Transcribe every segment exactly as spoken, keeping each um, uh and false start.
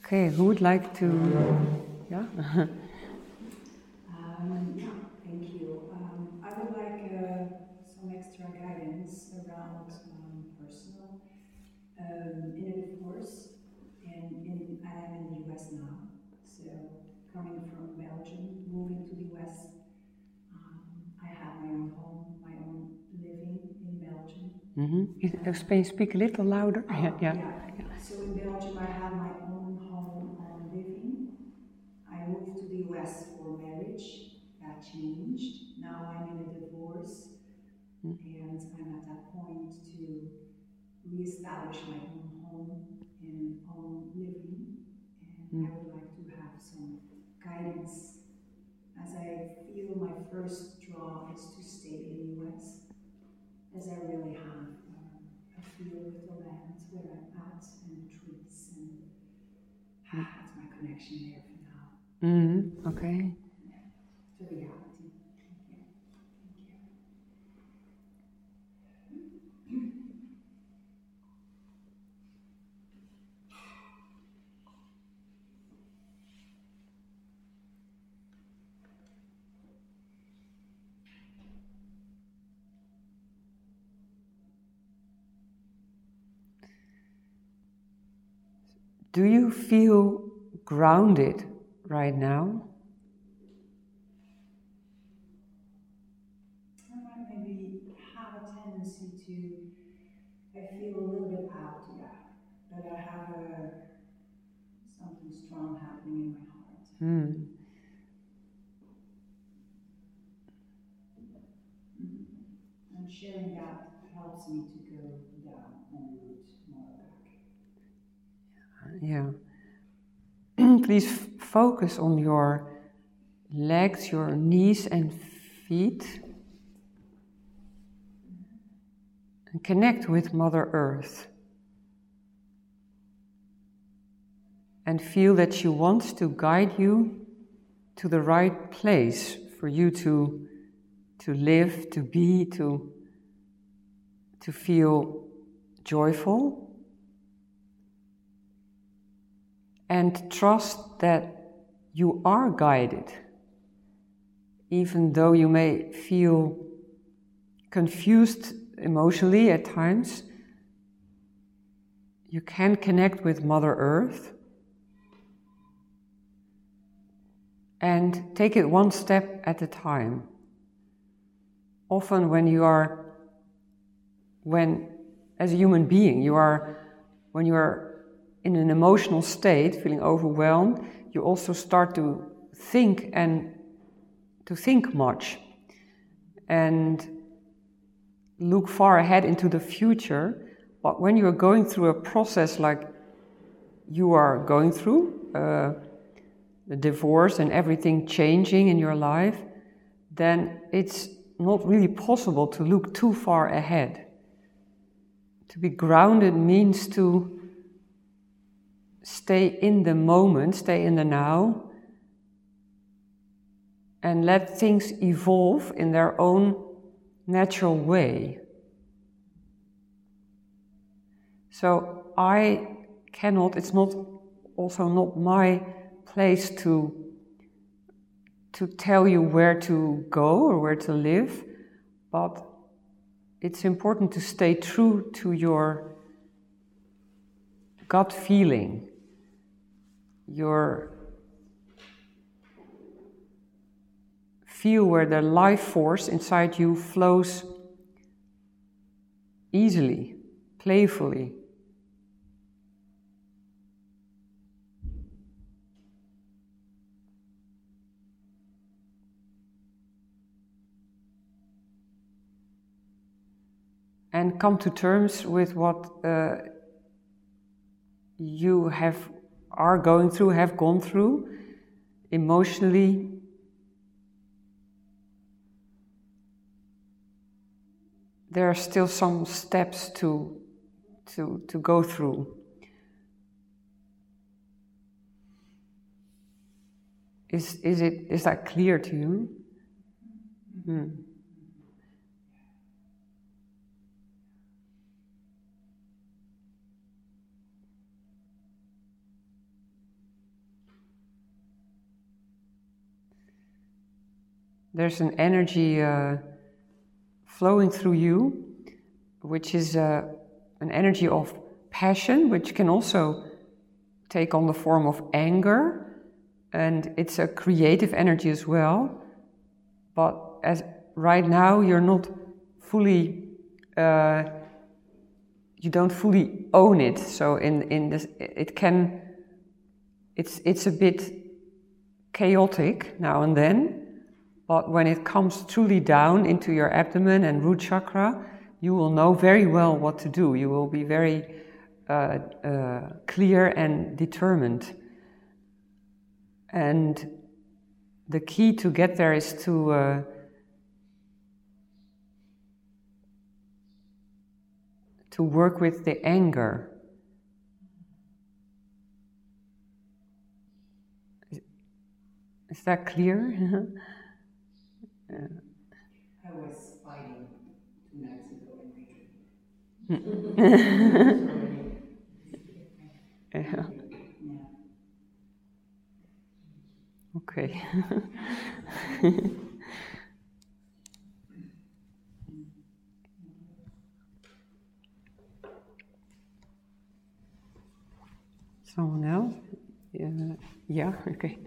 Okay, who would like to? Yeah. um, yeah, thank you. Um, I would like uh, some extra guidance around um, personal um, in a divorce. And in, I am in the U S now, so coming from Belgium, moving to the U S. Um, I have my own home, my own living in Belgium. Mm-hmm. Spain, speak a little louder. Oh, yeah. yeah. yeah. So in Belgium, I have my own home on living. I moved to the U S for marriage. That changed. Now I'm in a divorce, mm. and I'm at that point to reestablish my own home and own living. And mm. I would like to have some guidance, as I feel my first draw is to stay in the U S, as I really have um, a feel with the land where I'm at and the trees, and mm. that's my connection there for now. Mm-hmm. Okay. Yeah. To reality. Thank you. Thank you. Do you feel grounded right now? I might maybe have a tendency to, I feel a little bit out, yeah, but I have a, something strong happening in my heart. Hmm. Mm-hmm. And sharing that helps me to go down on the route more back. Yeah. Please f- focus on your legs, your knees and feet. And connect with Mother Earth. And feel that she wants to guide you to the right place for you to, to live, to be, to, to feel joyful. And trust that you are guided, even though you may feel confused emotionally at times. You can connect with Mother Earth and take it one step at a time. Often when you are, when as a human being, you are, when you are in an emotional state, feeling overwhelmed, you also start to think and to think much and look far ahead into the future. But when you are going through a process like you are going through, uh, the divorce and everything changing in your life, then it's not really possible to look too far ahead. To be grounded means to stay in the moment, stay in the now, and let things evolve in their own natural way. So I cannot, it's not also not my place to, to tell you where to go or where to live, but it's important to stay true to your gut feeling, your feel where the life force inside you flows easily, playfully. And come to terms with what uh, you have are going through, have gone through emotionally. There are still some steps to to to go through. Is is it is that clear to you? Hmm. there's an energy uh, flowing through you, which is uh, an energy of passion, which can also take on the form of anger, and it's a creative energy as well. But as right now, you're not fully, uh, you don't fully own it. So in in this, it can, it's it's a bit chaotic now and then. But when it comes truly down into your abdomen and root chakra, you will know very well what to do. You will be very uh, uh, clear and determined. And the key to get there is to uh, to work with the anger. Is, is that clear? Yeah. I was fighting two nights ago in my dream. Yeah. Yeah. Okay. Someone else? Yeah. Yeah. Okay.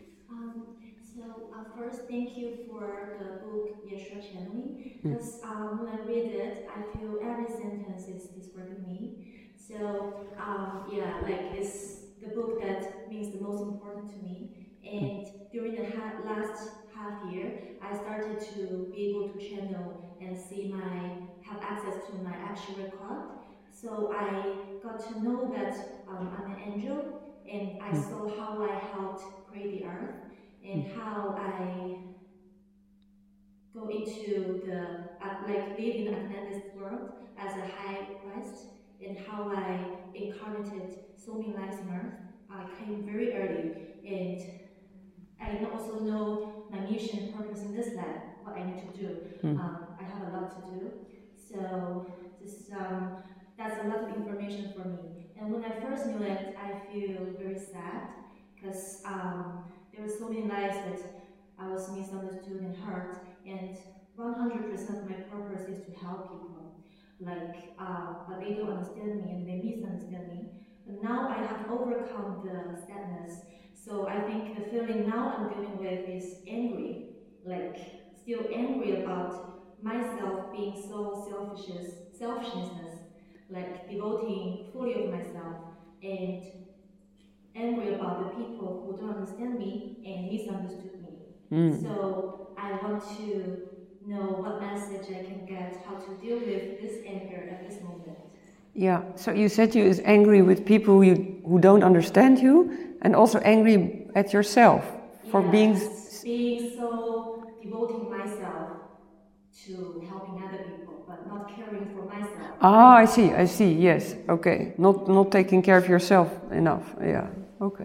So uh, first, thank you for the book Yeshua Channeling, because um, when I read it, I feel every sentence is describing me. So um, yeah, like it's the book that means the most important to me. And during the ha- last half year, I started to be able to channel and see my have access to my actual record. So I got to know that um, I'm an angel, and I saw how I helped create the earth, and how I go into the, uh, like live in the Atlantis world as a high priest, and how I incarnated so many lives on earth. I came very early, and I also know my mission and purpose in this life, what I need to do. Mm. Um, I have a lot to do. So this, um, that's a lot of information for me. And when I first knew it, I feel very sad, because um, there were so many lives that I was misunderstood and hurt, and one hundred percent of my purpose is to help people. Like, uh, but they don't understand me and they misunderstand me. But now I have overcome the sadness. So I think the feeling now I'm dealing with is angry, like still angry about myself being so selfish, selfishness, like devoting fully of myself, and angry about the people who don't understand me and misunderstood me. Mm. So I want to know what message I can get, how to deal with this anger at this moment. Yeah, so you said you is angry with people who, you, who don't understand you, and also angry at yourself for yes, being... being so devoting myself to helping other people, but not caring for myself. Ah, I see, I see, yes, okay. Not, not taking care of yourself enough, yeah, okay.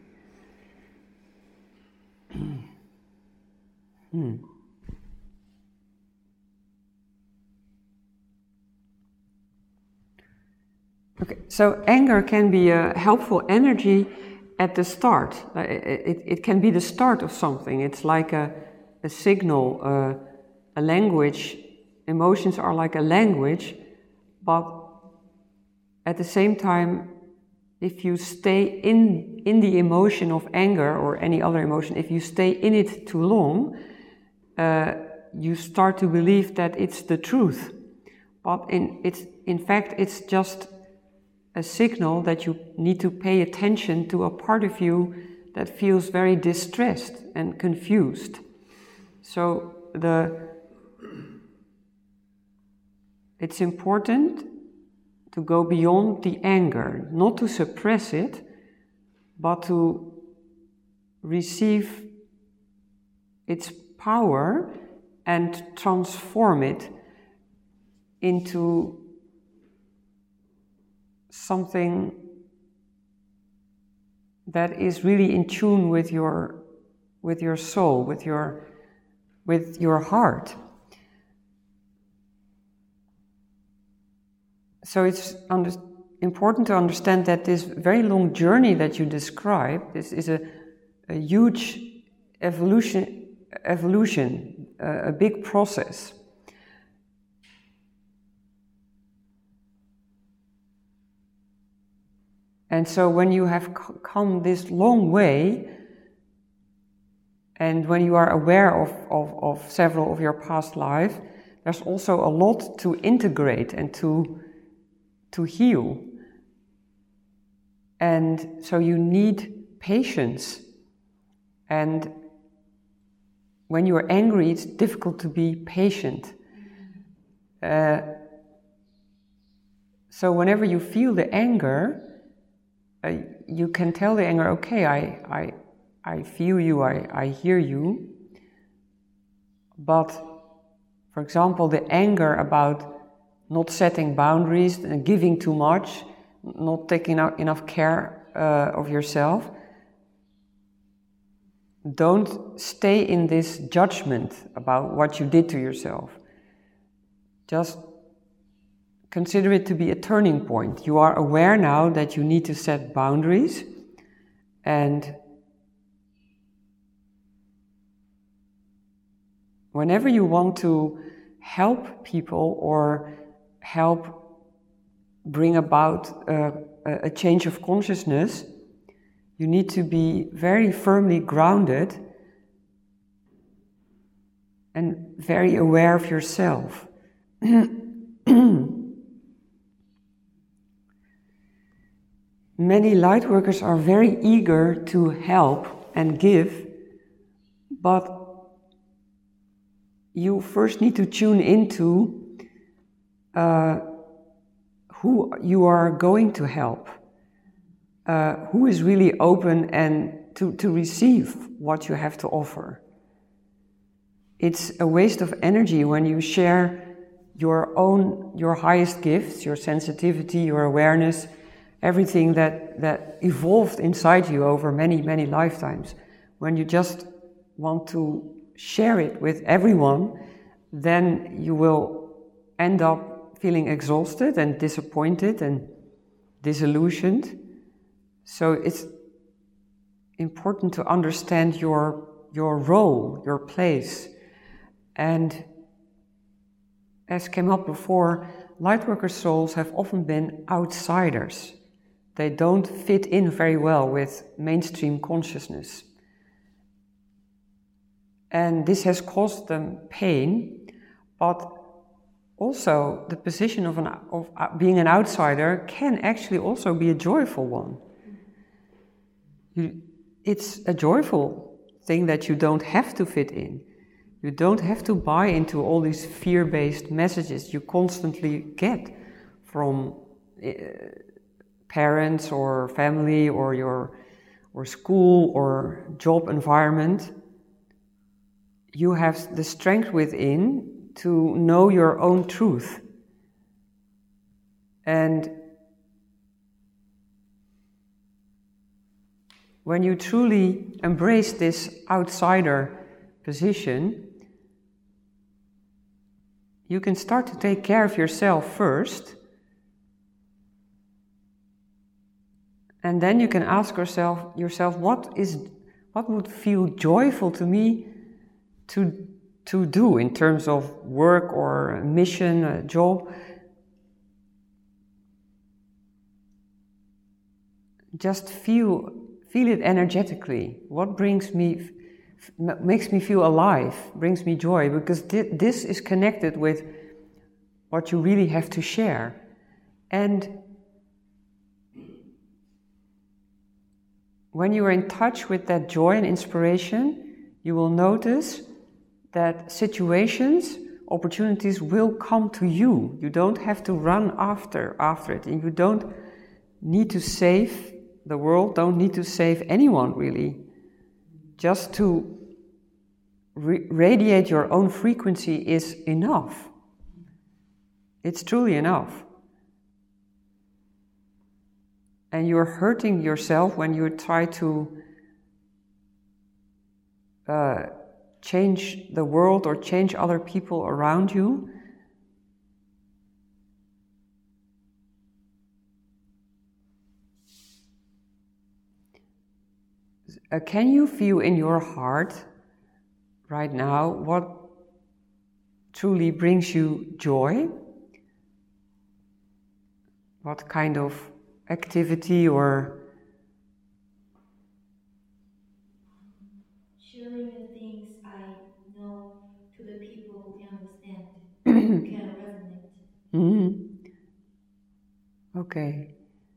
Hmm. Okay, so anger can be a helpful energy at the start. It, it, it can be the start of something. It's like a, a signal, uh, a language. Emotions are like a language, but at the same time, if you stay in, in the emotion of anger or any other emotion, if you stay in it too long, uh, you start to believe that it's the truth. But in, it's, in fact, it's just a signal that you need to pay attention to a part of you that feels very distressed and confused. So the it's important to go beyond the anger, not to suppress it, but to receive its power and transform it into something that is really in tune with your with your soul, with your with your heart. So it's under, important to understand that this very long journey that you describe, this is a, a huge evolution evolution a, a big process. And so when you have c- come this long way, and when you are aware of, of, of several of your past lives, there's also a lot to integrate and to, to heal. And so you need patience. And when you're angry, it's difficult to be patient. Uh, so whenever you feel the anger, uh, you can tell the anger, okay, I, I, I feel you, I, I hear you. But, for example, the anger about not setting boundaries and giving too much, not taking enough care uh, of yourself, don't stay in this judgment about what you did to yourself. Just consider it to be a turning point. You are aware now that you need to set boundaries, and whenever you want to help people or help bring about uh, a change of consciousness, you need to be very firmly grounded and very aware of yourself. Many lightworkers are very eager to help and give, but you first need to tune into uh, who you are going to help. Uh, who is really open and to, to receive what you have to offer. It's a waste of energy when you share your own, your highest gifts, your sensitivity, your awareness, everything that, that evolved inside you over many, many lifetimes. When you just want to share it with everyone, then you will end up feeling exhausted and disappointed and disillusioned. So it's important to understand your, your role, your place. And as came up before, lightworker souls have often been outsiders. They don't fit in very well with mainstream consciousness. And this has caused them pain, but also the position of, an, of being an outsider can actually also be a joyful one. You, it's a joyful thing that you don't have to fit in. You don't have to buy into all these fear-based messages you constantly get from uh, parents or family or your or school or job environment. You have the strength within to know your own truth. And when you truly embrace this outsider position, you can start to take care of yourself first, and then you can ask yourself, yourself what is, what would feel joyful to me to, to do in terms of work or a mission, a job. Just feel Feel it energetically. What brings me, f- makes me feel alive, brings me joy, because th- this is connected with what you really have to share. And when you are in touch with that joy and inspiration, you will notice that situations, opportunities will come to you. You don't have to run after, after it, and you don't need to save the world, don't need to save anyone really. Just to re- radiate your own frequency is enough. It's truly enough. And you're hurting yourself when you try to uh, change the world or change other people around you. Uh, can you feel in your heart right now what truly brings you joy? What kind of activity or sharing the things I know to the people who can understand, who can resonate. Mm-hmm. Okay.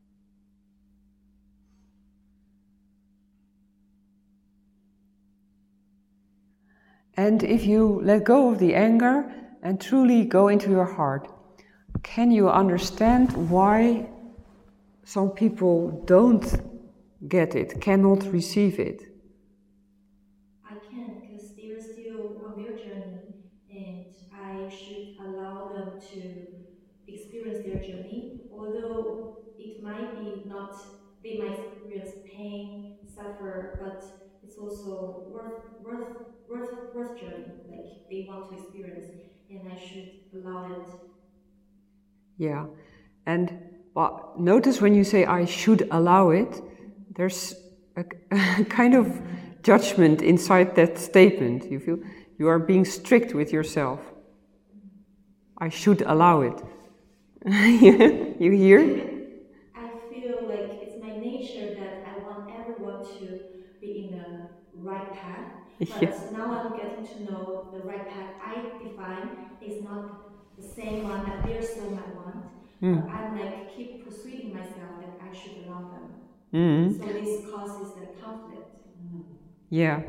And if you let go of the anger and truly go into your heart, can you understand why some people don't get it, cannot receive it? I can, because they are still on their journey, and I should allow them to experience their journey, although it might be not, they might experience pain, suffer, but it's also worth, worth, worth, worth journey, like they want to experience, and I should allow it. Yeah, and well, notice when you say I should allow it, there's a, a kind of judgment inside that statement. You feel you are being strict with yourself. I should allow it. You hear? I feel like it's my nature that I want everyone to be in the right path, but Yeah. now I'm getting to know the right path I define is not the same one that they still might want. Mm. But I'm like keep persuading myself that I should allow them. Mm. So this causes the conflict. Yeah.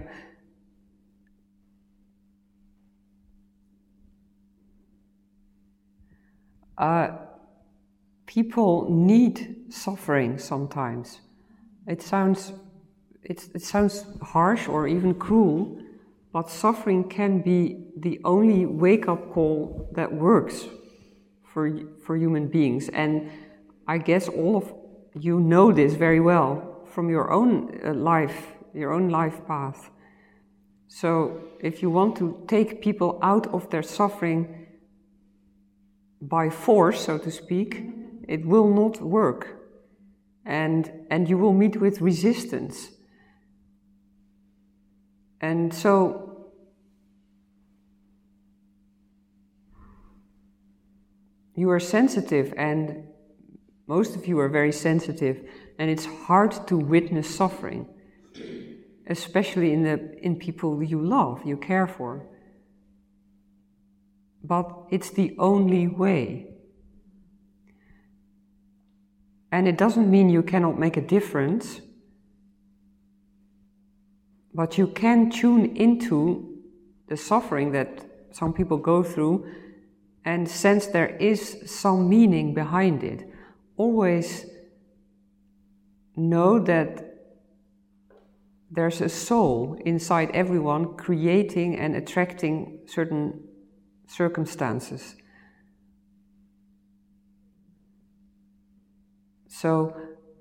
Uh, people need suffering sometimes. It sounds, it, it sounds harsh or even cruel, but suffering can be the only wake-up call that works for for human beings. And I guess all of you know this very well from your own uh, life, your own life path. So if you want to take people out of their suffering by force, so to speak, it will not work. And, and you will meet with resistance. And so you are sensitive, and most of you are very sensitive, and it's hard to witness suffering, especially in the in people you love, you care for. But it's the only way. And it doesn't mean you cannot make a difference, but you can tune into the suffering that some people go through and sense there is some meaning behind it. Always know that there's a soul inside everyone creating and attracting certain circumstances. So,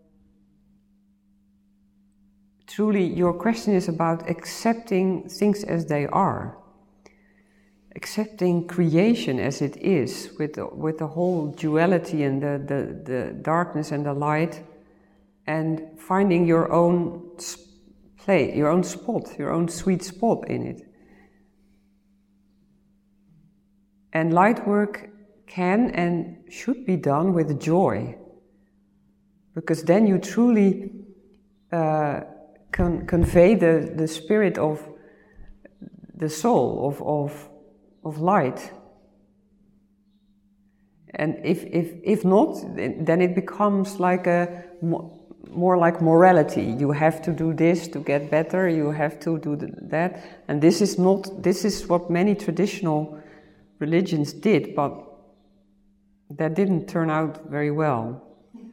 truly, your question is about accepting things as they are. Accepting creation as it is, with the, with the whole duality and the, the, the darkness and the light, and finding your own play, your own spot, your own sweet spot in it. And light work can and should be done with joy, because then you truly uh, can convey the, the spirit of the soul, of, of, of light. And if, if, if not, then it becomes like a, more like morality. You have to do this to get better, you have to do that. And this is not, this is what many traditional religions did, but that didn't turn out very well.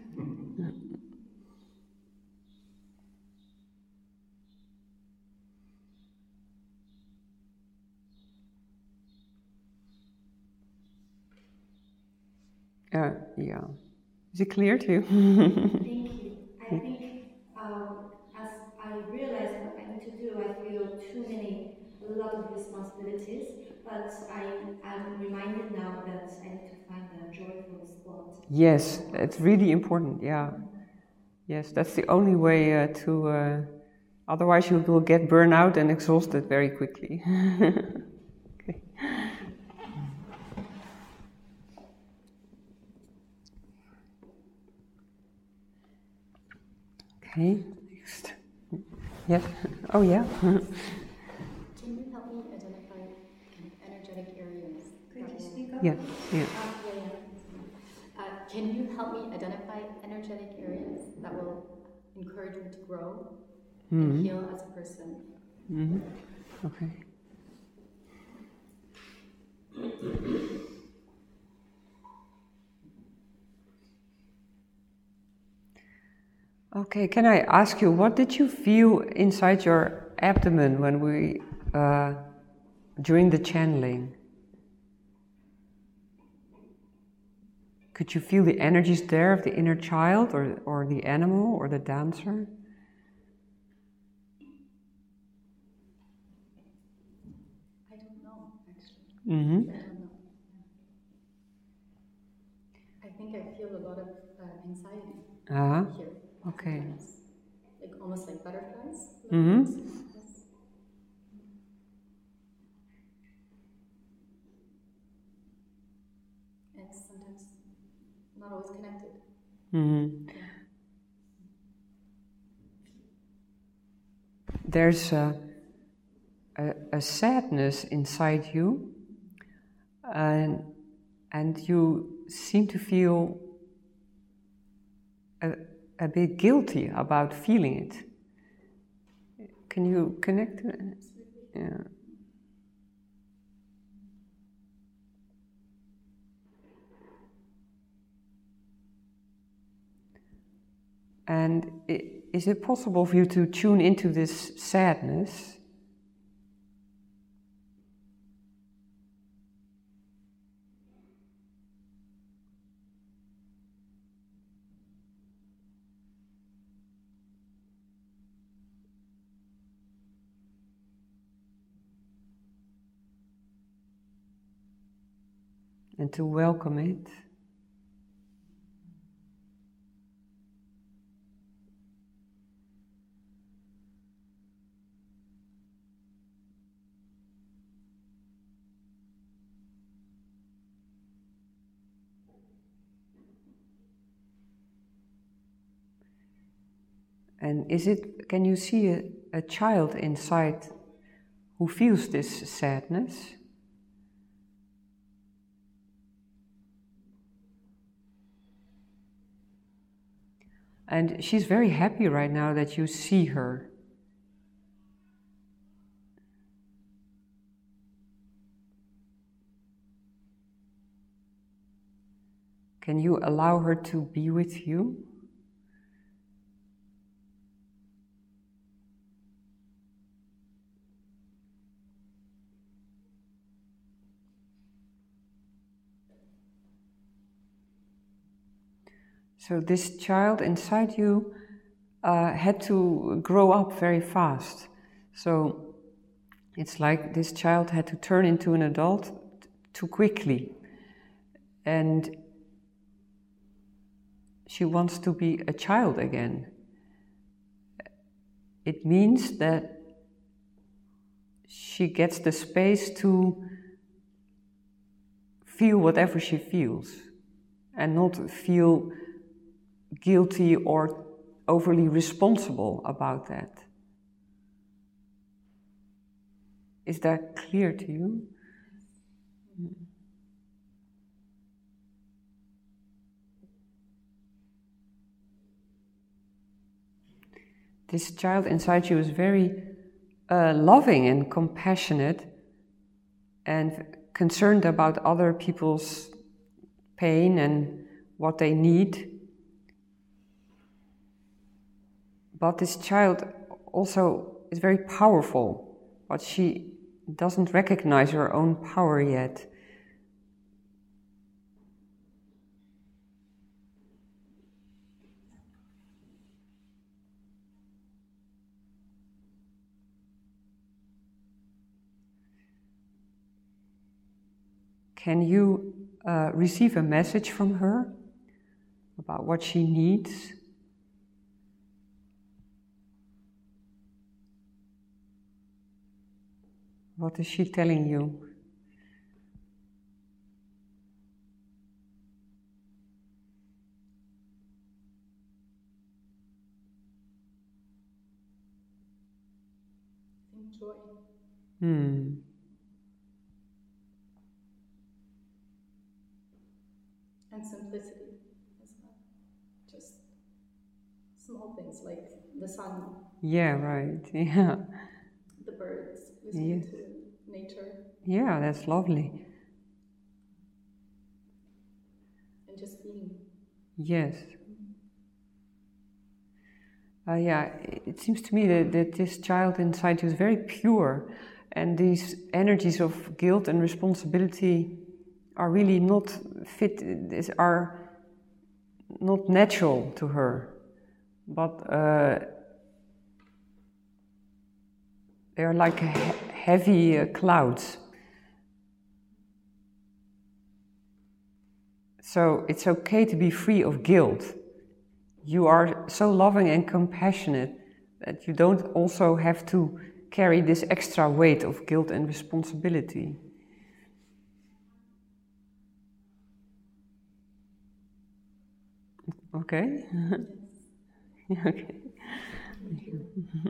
Uh, yeah. Is it clear to you? Thank you. I think um, as I realize what I need to do, I feel too many, a lot of responsibilities, but I am reminded now that I need to find a joyful spot. Yes, it's really important, yeah. Yes, that's the only way uh, to, uh, otherwise you will get burned out and exhausted very quickly. Okay. Okay, next. Yes. Oh, yeah. Can you help me identify energetic areas? Could you speak up? Yeah, yeah. Uh, yeah, yeah. Uh, can you help me identify energetic areas that will encourage me to grow Mm-hmm. and heal as a person? Mm-hmm. Okay. Okay, can I ask you, what did you feel inside your abdomen when we, uh, during the channeling? Could you feel the energies there of the inner child, or, or the animal, or the dancer? I don't know, actually. Mm-hmm. I don't know. I think I feel a lot of uh, anxiety Uh-huh. here. Okay. Sometimes. Like almost like butterflies. Mm-hmm. Yes. And it's sometimes not always connected. Mm-hmm. Yeah. There's a, a, a sadness inside you, and, and you seem to feel a, a bit guilty about feeling it. Can you connect to it? Yeah. And is it possible for you to tune into this sadness? And to welcome it? And is it, can you see a, a child inside who feels this sadness? And she's very happy right now that you see her. Can you allow her to be with you? So this child inside you uh, had to grow up very fast. So it's like this child had to turn into an adult t- too quickly. And she wants to be a child again. It means that she gets the space to feel whatever she feels and not feel guilty or overly responsible about that. Is that clear to you? Mm. This child inside you is very uh, loving and compassionate and concerned about other people's pain and what they need. But this child also is very powerful, but she doesn't recognize her own power yet. Can you uh, receive a message from her about what she needs? What is she telling you? joy. Hmm. And simplicity as well. Just small things like the sun. Yeah, right. Yeah. The birds, listening Yes. to nature. Yeah, that's lovely. And just being. Yes. Uh, yeah, it seems to me that, that this child inside you is very pure, and these energies of guilt and responsibility are really not fit, is, are not natural to her, but uh, they are like he heavy uh, clouds. So it's okay to be free of guilt. You are so loving and compassionate that you don't also have to carry this extra weight of guilt and responsibility. Okay? Okay. Thank you.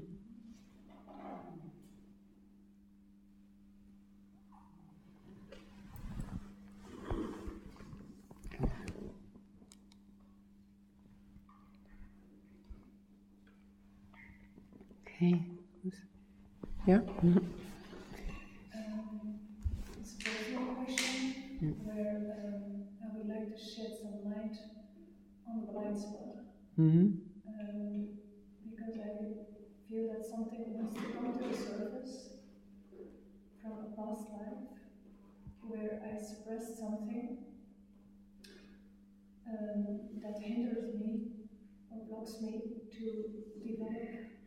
Okay. Yeah? Mm-hmm. Um, it's a personal question mm. where um, I would like to shed some light on the blind spot. Mm-hmm. Um, because I feel that something wants to come to the surface from a past life where I suppressed something um, that hinders me or blocks me to develop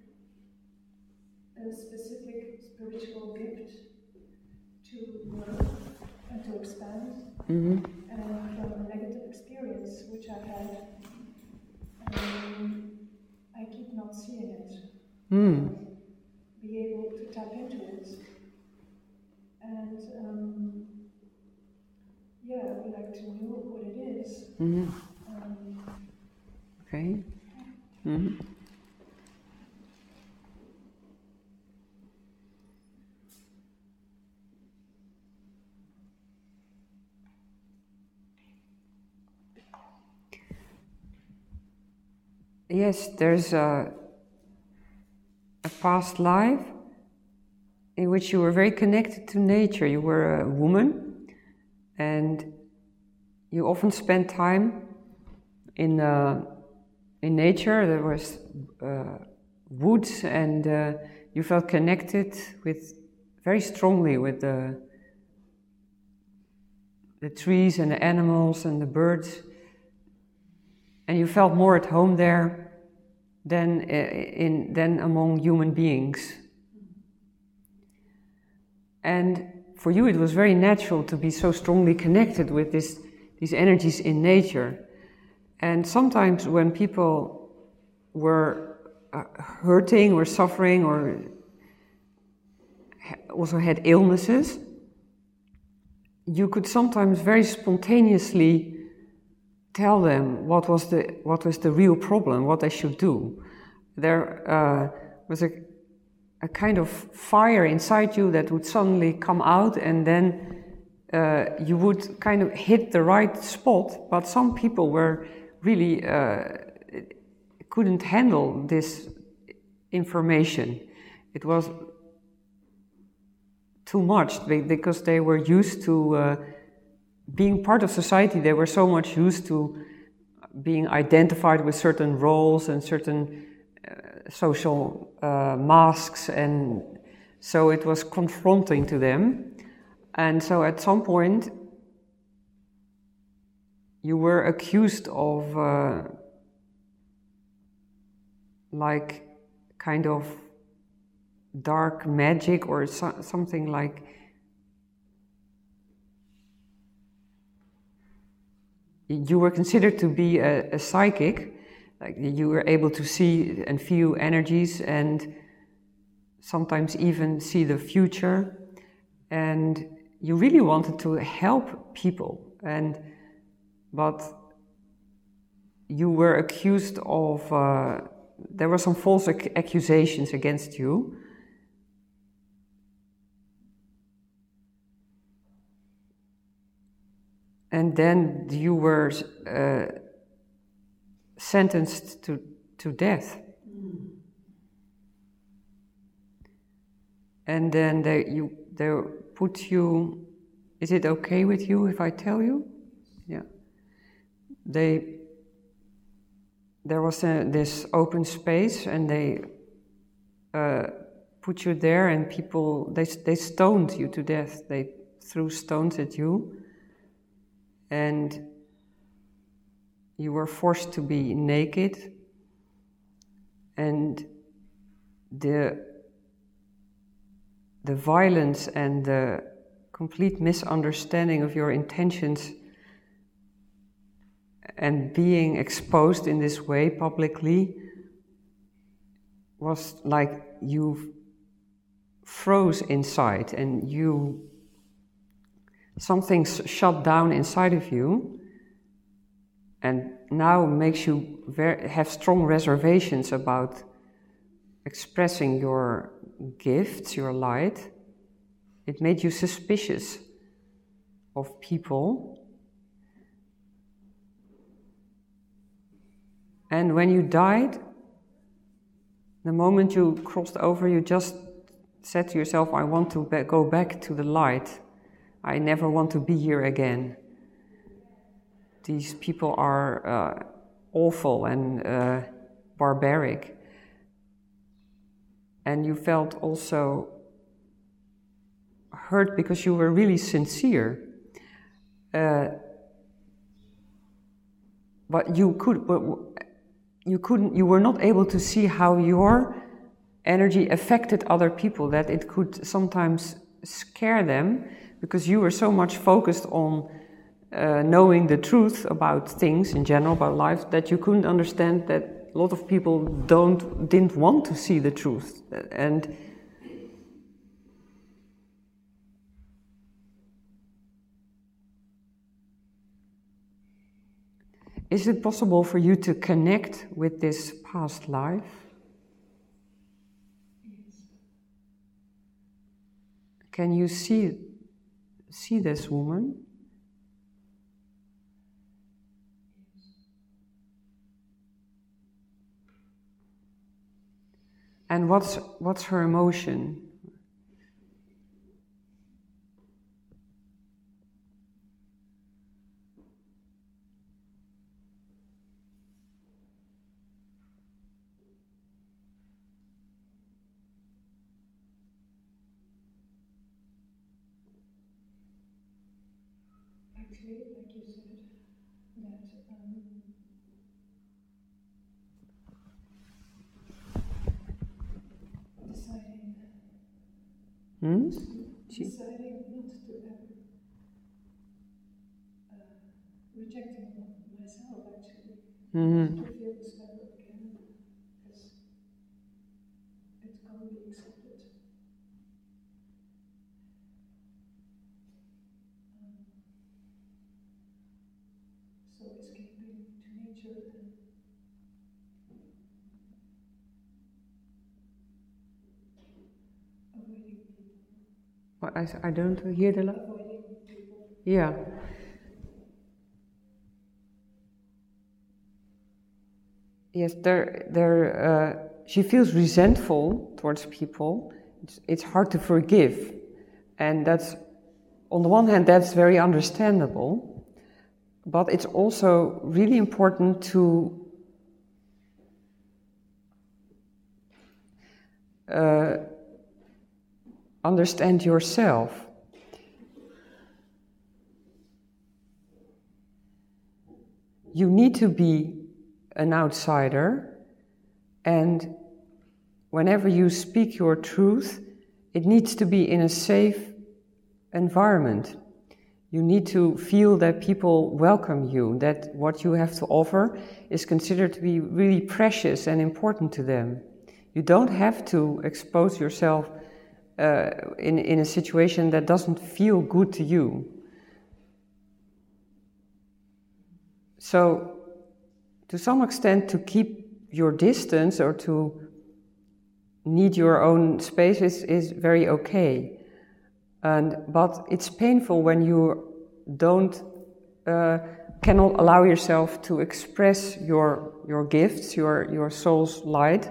a specific spiritual gift to work and to expand. Mm-hmm. And from a negative experience which I had, um, I keep not seeing it. Mm. Be able to tap into it. And um, yeah, I would like to know what it is. Mm-hmm. Um, okay. Mm-hmm. Yes, there's a, a past life in which you were very connected to nature. You were a woman, and you often spent time in uh, in nature. There was uh, woods, and uh, you felt connected with very strongly with the the trees and the animals and the birds. And you felt more at home there than in than among human beings. And for you, it was very natural to be so strongly connected with this, these energies in nature. And sometimes when people were uh, hurting or suffering or also had illnesses, you could sometimes very spontaneously tell them what was the what was the real problem, what they should do. There uh, was a, a kind of fire inside you that would suddenly come out, and then uh, you would kind of hit the right spot. But some people were really uh, couldn't handle this information. It was too much because they were used to uh, being part of society. They were so much used to being identified with certain roles and certain uh, social uh, masks, and so it was confronting to them. And so at some point you were accused of uh, like kind of dark magic or so something like you were considered to be a, a psychic, like you were able to see and feel energies and sometimes even see the future, and you really wanted to help people, and but you were accused of uh, there were some false ac accusations against you, and then you were uh, sentenced to, to death. Mm. And then they you they put you. Is it okay with you if I tell you? Yeah. They. There was a, this open space, and they uh, put you there, and people they they stoned you to death. They threw stones at you, and you were forced to be naked, and the the violence and the complete misunderstanding of your intentions and being exposed in this way publicly was like you froze inside, and you something shut down inside of you, and now makes you very, have strong reservations about expressing your gifts, your light. It made you suspicious of people. And when you died, the moment you crossed over, you just said to yourself, I want to be- go back to the light. I never want to be here again. These people are uh, awful and uh, barbaric. And you felt also hurt because you were really sincere. Uh, but you could, but you couldn't, you were not able to see how your energy affected other people, that it could sometimes scare them because you were so much focused on uh, knowing the truth about things in general, about life, that you couldn't understand that a lot of people don't didn't want to see the truth. And is it possible for you to connect with this past life? Yes. Can you see see this woman? And what's what's her emotion? Actually, like you said, that um, deciding, Hmm? deciding not to ever uh, rejecting myself, actually, Mm-hmm. to feel this ever again, because it can't be accepted. Um, so escaping to nature and avoiding people. What, I, I don't hear the. La- Avoiding people. yeah. Yes, there, there. Uh, she feels resentful towards people. It's, it's hard to forgive, and that's, on the one hand, that's very understandable. But it's also really important to uh, understand yourself. You need to be an outsider, and whenever you speak your truth, it needs to be in a safe environment. You need to feel that people welcome you, that what you have to offer is considered to be really precious and important to them. You don't have to expose yourself uh, in, in a situation that doesn't feel good to you. So, to some extent, to keep your distance or to need your own space is, is very okay. And, but it's painful when you don't uh, cannot allow yourself to express your your gifts, your your soul's light.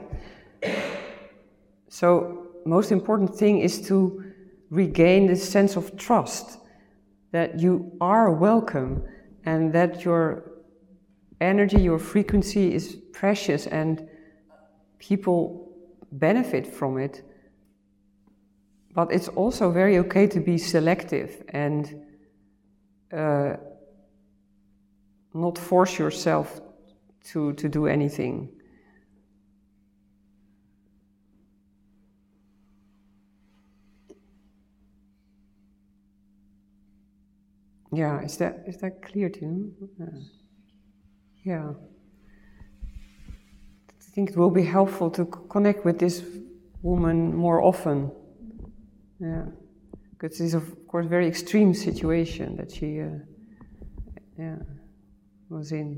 So most important thing is to regain this sense of trust that you are welcome and that your energy, your frequency is precious and people benefit from it. But it's also very okay to be selective and uh, not force yourself to, to do anything. Yeah, is that is that clear to you? Uh, yeah. I think it will be helpful to c- connect with this woman more often. Yeah, because it's of course a very extreme situation that she, uh, yeah, was in.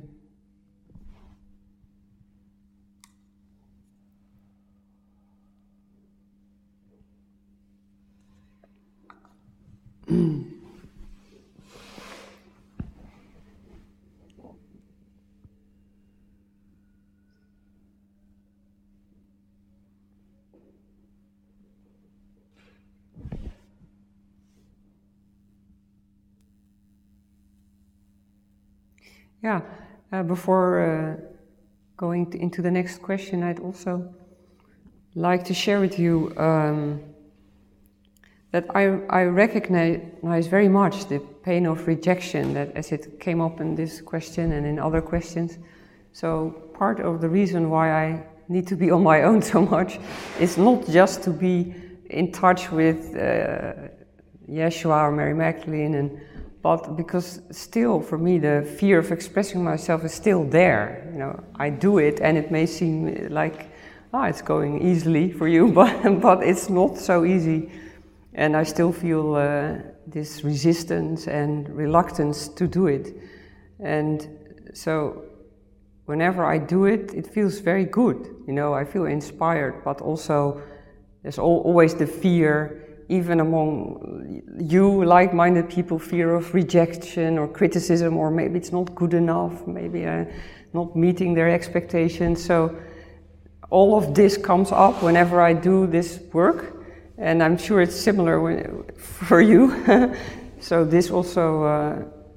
Yeah, uh, before uh, going to, into the next question, I'd also like to share with you um, that I, I recognize very much the pain of rejection that as it came up in this question and in other questions. So part of the reason why I need to be on my own so much is not just to be in touch with uh, Yeshua or Mary Magdalene, and but because still for me the fear of expressing myself is still there. You know, I do it and it may seem like ah, it's going easily for you, but but it's not so easy. And I still feel uh, this resistance and reluctance to do it. And so whenever I do it, it feels very good. You know, I feel inspired, but also there's al- always the fear, even among you, like-minded people, fear of rejection or criticism, or maybe it's not good enough, maybe I'm not meeting their expectations. So all of this comes up whenever I do this work. And I'm sure it's similar when, for you. So this also, uh,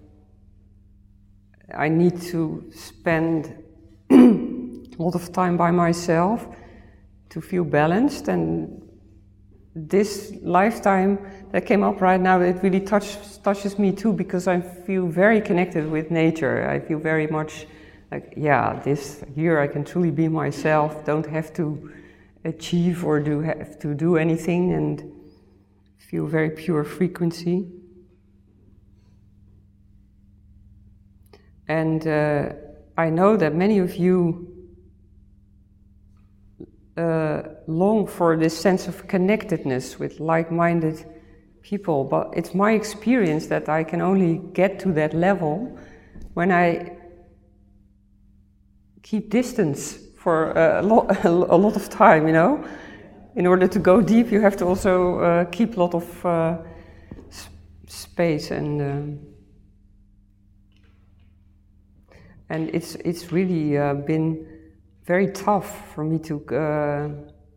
I need to spend a lot of time by myself to feel balanced. And this lifetime that came up right now, it really touch, touches me too, because I feel very connected with nature. I feel very much like, yeah, this year I can truly be myself, don't have to achieve or do have to do anything, and feel very pure frequency. And uh, I know that many of you uh, long for this sense of connectedness with like-minded people, but it's my experience that I can only get to that level when I keep distance for a lot, a lot of time, you know. In order to go deep, you have to also uh, keep a lot of uh, s- space, and um, and it's it's really uh, been very tough for me to uh,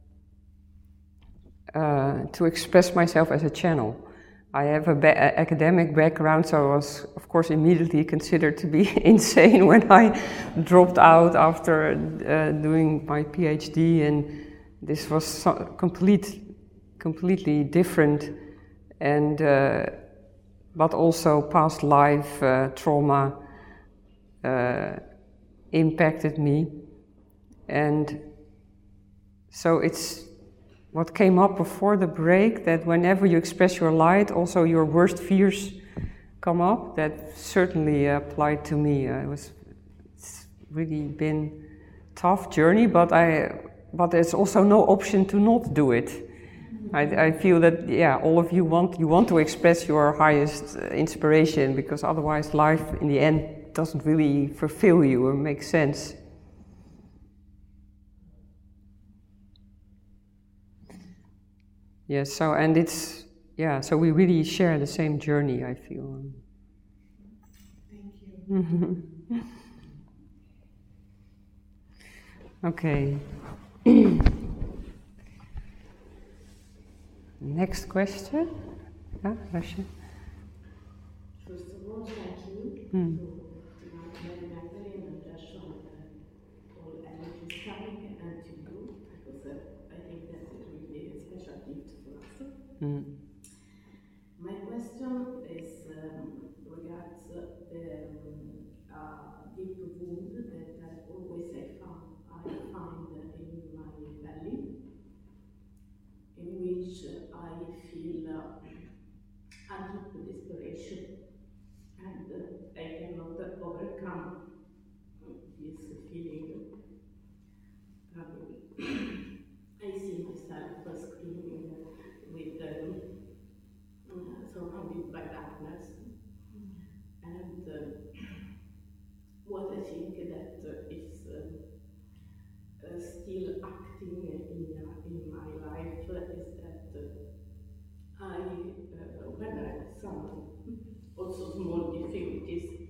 uh, to express myself as a channel. I have a ba- academic background, so I was, of course, immediately considered to be insane when I dropped out after uh, doing my PhD, and this was so complete, completely different, and uh, but also past life uh, trauma uh, impacted me, and so it's what came up before the break, that whenever you express your light, also your worst fears come up. That certainly applied to me. Uh, it was it's really been a tough journey, but I but there's also no option to not do it. I, I feel that yeah, all of you want you want to express your highest inspiration, because otherwise life in the end doesn't really fulfill you or make sense. Yes, so, and it's, yeah, so we really share the same journey, I feel. Thank Okay. Next question. Yeah, Rasha. First of all, thank you Mm. to, to Magdalene Magdalene and Joshua and uh, all energies coming and to you, because uh, I think that is really a special gift for us. Mm. My question is um, regards uh, the um, uh, deep wound that I always I found, I find in my belly, in which I feel uh, a deep desperation, and uh, I cannot overcome this feeling. Um, I see myself screaming with um, uh, surrounded by darkness, and uh, what I think that uh, is uh, uh, still acting in, uh, in my life is that uh, I, uh, when I have some also small difficulties,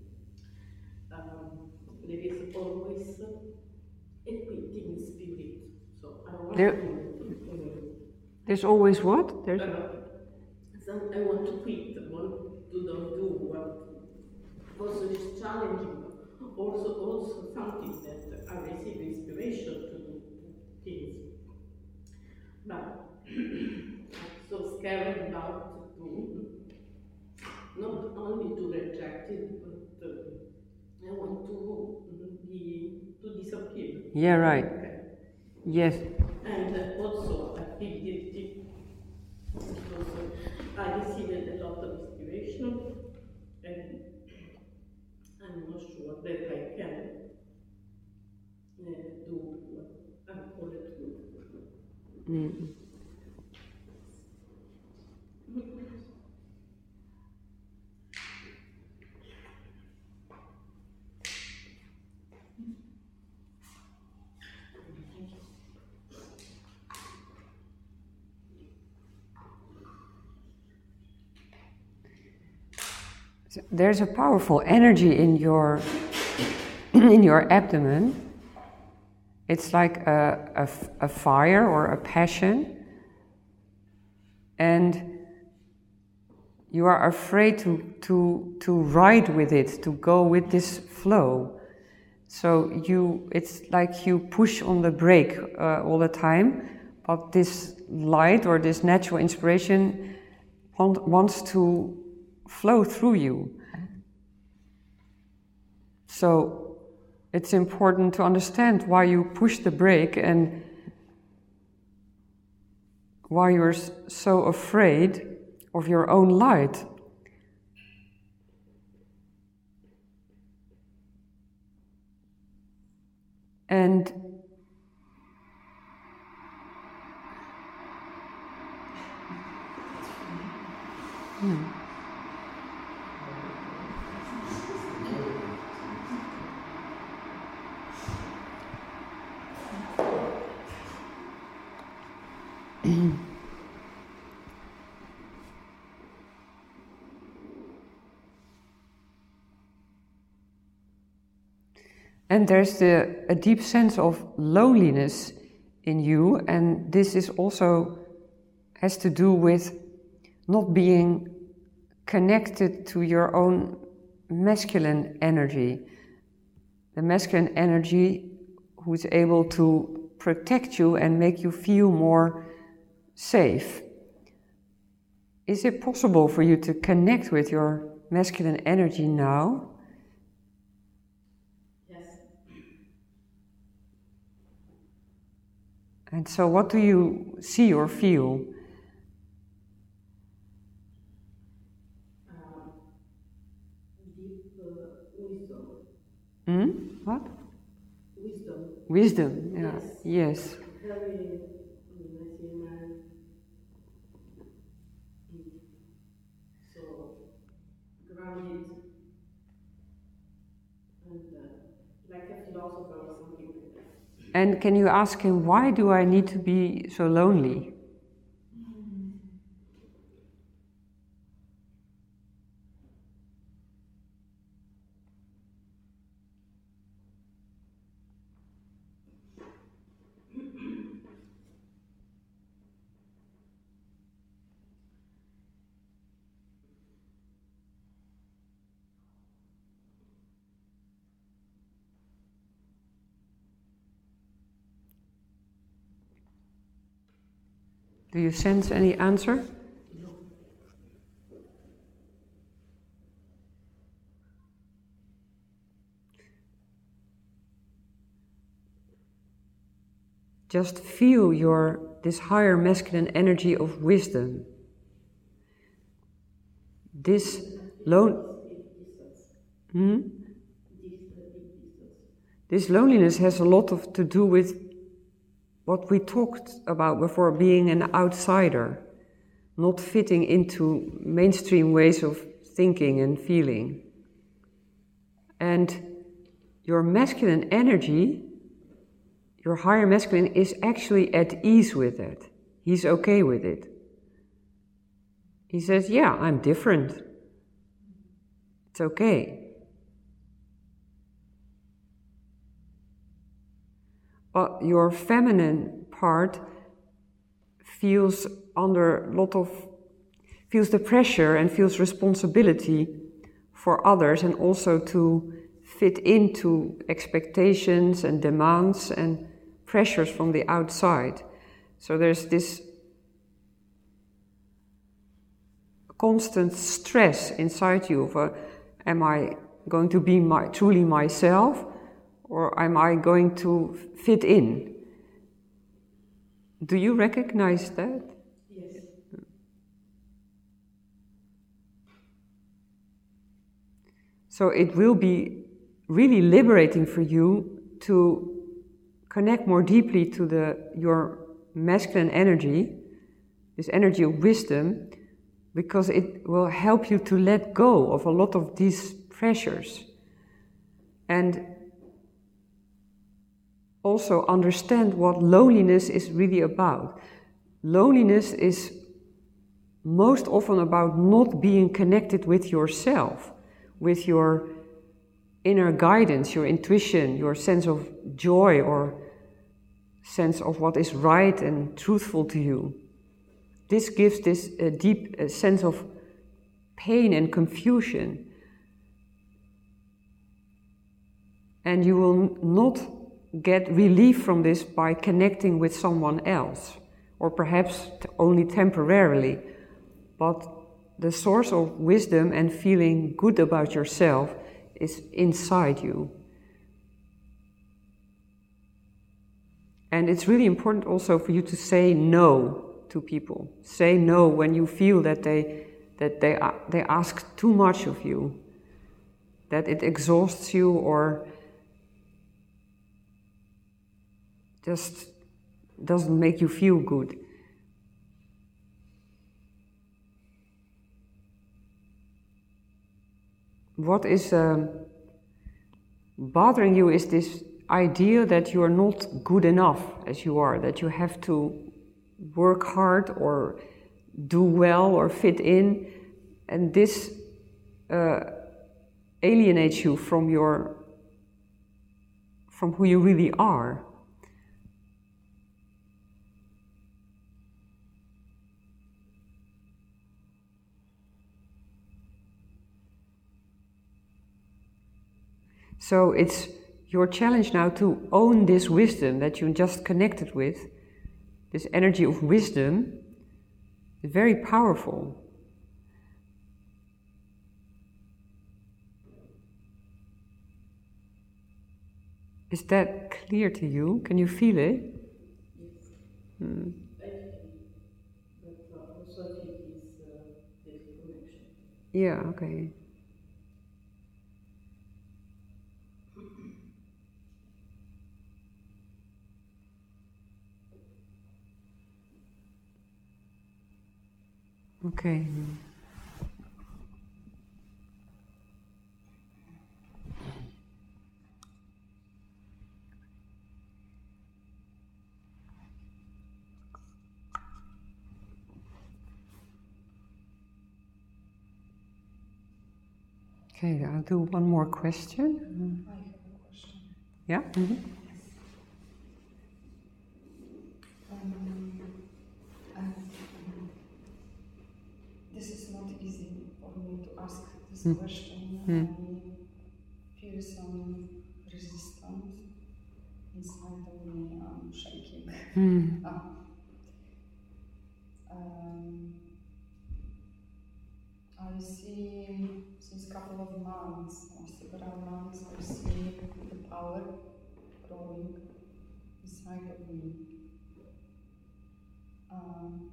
um, there is always a quitting spirit. So I want There, to. there's always what? There's. Uh, so I want to quit, I want to don't do what also is challenging, also also something that I receive inspiration to do things. But I'm so scared about to not only to reject it, but uh, I want to be to disappear. Yeah, right. Okay. Yes. And uh, also I feel guilty because uh, I received a lot of inspiration, and I'm not sure that I can uh, do what I call it good. Mm. There's a powerful energy in your in your abdomen. It's like a, a, a fire or a passion, and you are afraid to to to ride with it, to go with this flow. So you, it's like you push on the brake uh, all the time, but this light or this natural inspiration want, wants to flow through you. So it's important to understand why you push the brake and why you're so afraid of your own light. And hmm. And there's the, a deep sense of loneliness in you, and this is also has to do with not being connected to your own masculine energy. The masculine energy who is able to protect you and make you feel more safe. Is it possible for you to connect with your masculine energy now? And so what do you see or feel? Um, deep uh, wisdom. Hmm? What? Wisdom. Wisdom, yeah. Yes. Yes. Very, I mean, I see man. So grounded and uh, like a philosopher or something like that. And can you ask him, why do I need to be so lonely? Do you sense any answer? No. Just feel your this higher masculine energy of wisdom. This lone, hmm? This loneliness has a lot of to do with what we talked about before, being an outsider, not fitting into mainstream ways of thinking and feeling. And your masculine energy, your higher masculine, is actually at ease with it. He's okay with it. He says, yeah, I'm different. It's okay. But your feminine part feels under a lot of, feels the pressure and feels responsibility for others, and also to fit into expectations and demands and pressures from the outside. So there's this constant stress inside you of, uh, am I going to be my, truly myself, or am I going to fit in? Do you recognize that? Yes. So it will be really liberating for you to connect more deeply to the your masculine energy, this energy of wisdom, because it will help you to let go of a lot of these pressures. And also understand what loneliness is really about. Loneliness is most often about not being connected with yourself, with your inner guidance, your intuition, your sense of joy or sense of what is right and truthful to you. This gives this uh, deep uh, sense of pain and confusion. And you will not get relief from this by connecting with someone else, or perhaps t- only temporarily. But the source of wisdom and feeling good about yourself is inside you. And it's really important also for you to say no to people. Say no when you feel that they that they uh, they ask too much of you, that it exhausts you or just doesn't make you feel good. What is um, bothering you is this idea that you are not good enough as you are, that you have to work hard or do well or fit in, and this uh, alienates you from your from who you really are. So it's your challenge now to own this wisdom that you just connected with, this energy of wisdom, is very powerful. Is that clear to you? Can you feel it? Yes. Hmm. I feel it. But uh, also I think it's uh, the connection. Yeah, okay. Okay. Okay, I'll do one more question. I have a question. Yeah? Mm-hmm. Um, and, um, this is not easy for me to ask this Mm. question. Mm. I feel some resistance inside of me. I'm shaking. Mm. Ah. see since a couple of months, or several months, I see the power growing inside of me. Um,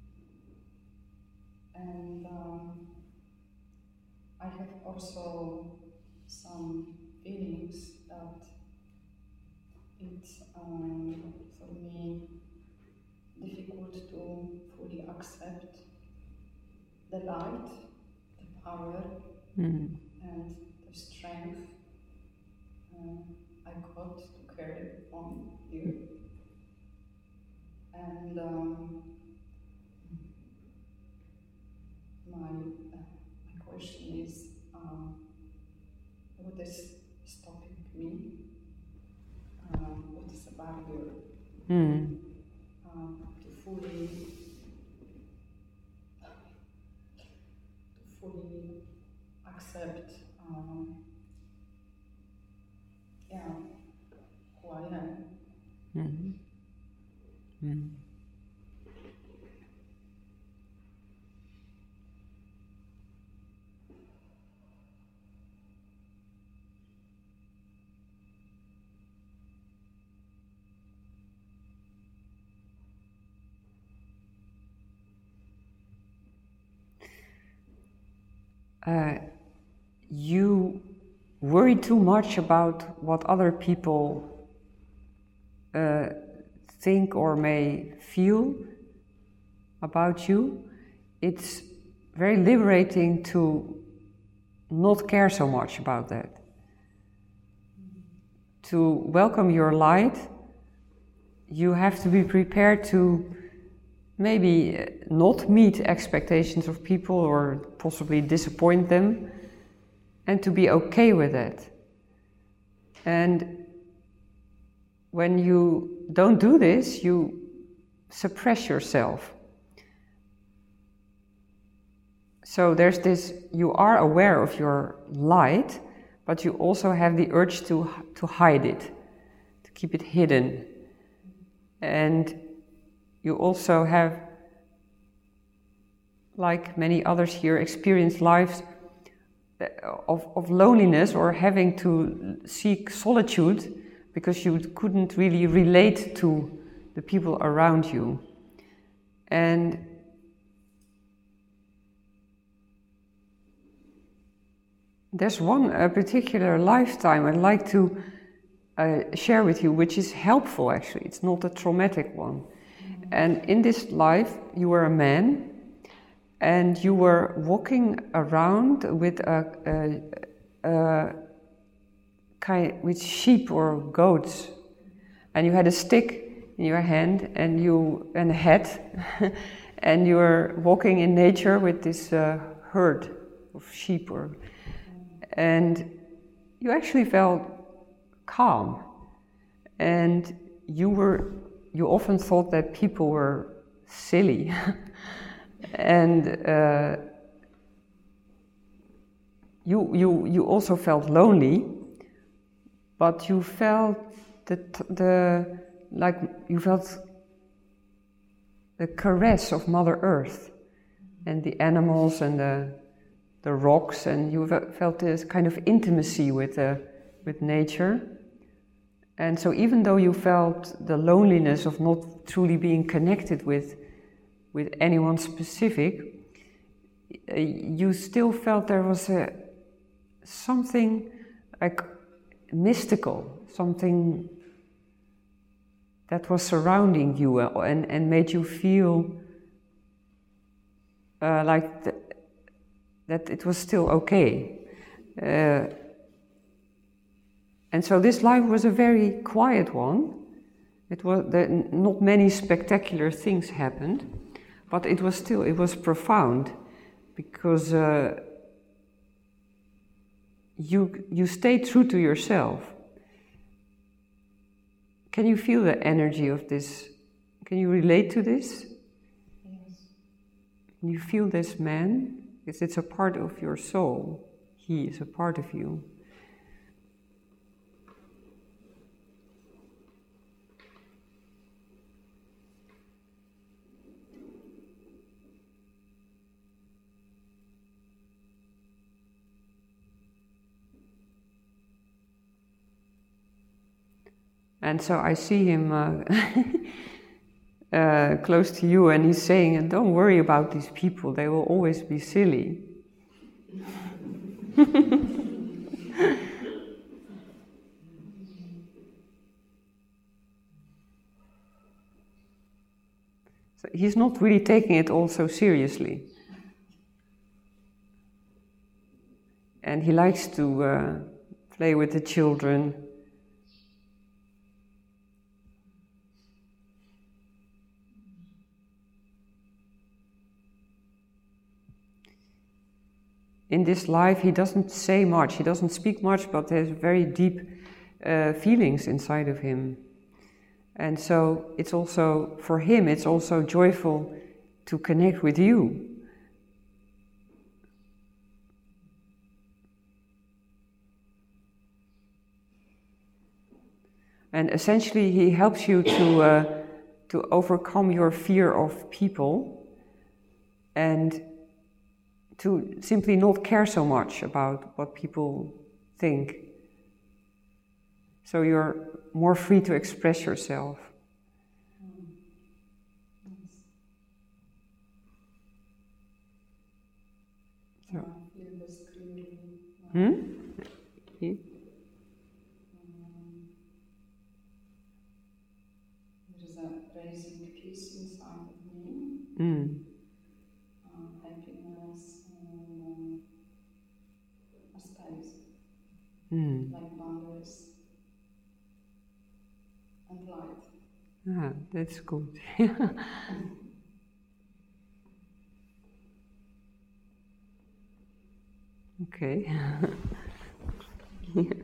and um, I have also some feelings that it's um, for me difficult to fully accept the light, the power, mm. and the strength uh, I got to carry on here. And um, my, uh, my question is, um, what is stopping me? Um, what is a barrier Mm. um, to fully to fully accept um, yeah, who I am. Mm. Mm. Uh, you worry too much about what other people uh, think or may feel about you. It's very liberating to not care so much about that. To welcome your light, you have to be prepared to maybe not meet expectations of people or possibly disappoint them, and to be okay with that. And when you don't do this, you suppress yourself. So there's this, you are aware of your light, but you also have the urge to, to hide it, to keep it hidden. And you also have, like many others here, experienced lives of, of loneliness or having to seek solitude because you couldn't really relate to the people around you. And there's one uh, particular lifetime I'd like to uh, share with you, which is helpful actually. It's not a traumatic one. Mm-hmm. And in this life, you were a man, and you were walking around with a, a, a kind with sheep or goats, and you had a stick in your hand and you and a hat, and you were walking in nature with this uh, herd of sheep, or, and you actually felt calm, and you were you often thought that people were silly. And uh, you, you, you also felt lonely, but you felt the, the, like you felt the caress of Mother Earth and the animals and the, the rocks, and you felt this kind of intimacy with, uh, with nature. And so even though you felt the loneliness of not truly being connected with with anyone specific, uh, you still felt there was a, something like mystical, something that was surrounding you and, and made you feel uh, like th- that it was still okay. Uh, and so this life was a very quiet one. It was there, not many spectacular things happened. But it was still, it was profound, because uh, you you stayed true to yourself. Can you feel the energy of this? Can you relate to this? Yes. Can you feel this man? Because it's a part of your soul. He is a part of you. And so I see him uh, uh, close to you, and he's saying, don't worry about these people, they will always be silly. So he's not really taking it all so seriously. And he likes to uh, play with the children. In this life, he doesn't say much, he doesn't speak much, but there's very deep uh, feelings inside of him. And so it's also, for him, it's also joyful to connect with you. And essentially, he helps you to, uh, to overcome your fear of people and to simply not care so much about what people think. So you're more free to express yourself. Mm. Yes. So. I feel this clearly. Hmm? Um, there is a raising peace inside of me, Mm. uh, happiness, and um, a space, Mm. like boundaries. And light. Ah, that's good. Okay. Yeah.